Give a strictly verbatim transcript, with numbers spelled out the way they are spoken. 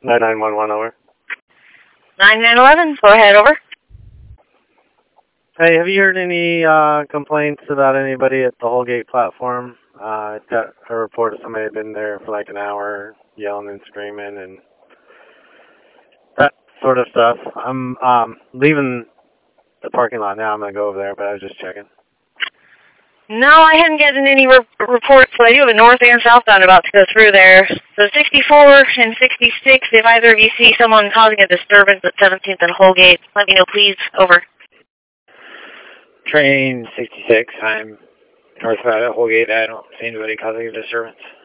nine nine one one, over. nine nine one one, go ahead, over. Hey, have you heard any uh, complaints about anybody at the Holgate platform? Uh, I got a report of somebody had been there for like an hour yelling and screaming and that sort of stuff. I'm um, leaving the parking lot now. I'm going to go over there, but I was just checking. No, I hadn't gotten any re reports, but I do have a north and southbound about to go through there. So sixty-four and sixty-six, if either of you see someone causing a disturbance at seventeenth and Holgate, let me know, please. Over. Train sixty-six, I'm northbound at Holgate. I don't see anybody causing a disturbance.